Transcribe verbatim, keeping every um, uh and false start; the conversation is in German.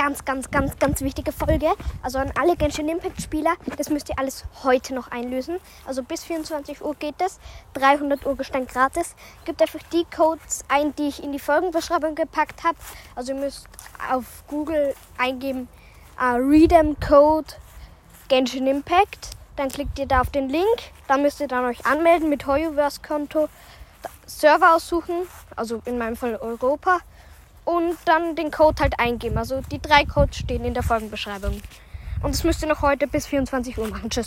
ganz, ganz, ganz, ganz wichtige Folge. Also an alle Genshin Impact Spieler, das müsst ihr alles heute noch einlösen. Also bis vierundzwanzig Uhr geht das. dreihundert Urgestein gratis. Gebt einfach die Codes ein, die ich in die Folgenbeschreibung gepackt habe. Also ihr müsst auf Google eingeben uh, Redeem Code Genshin Impact. Dann klickt ihr da auf den Link. Dann müsst ihr dann euch anmelden mit Hoyoverse-Konto. Server aussuchen, also in meinem Fall Europa. Und dann den Code halt eingeben. Also die drei Codes stehen in der Folgenbeschreibung. Und das müsst ihr noch heute bis vierundzwanzig Uhr machen. Tschüss.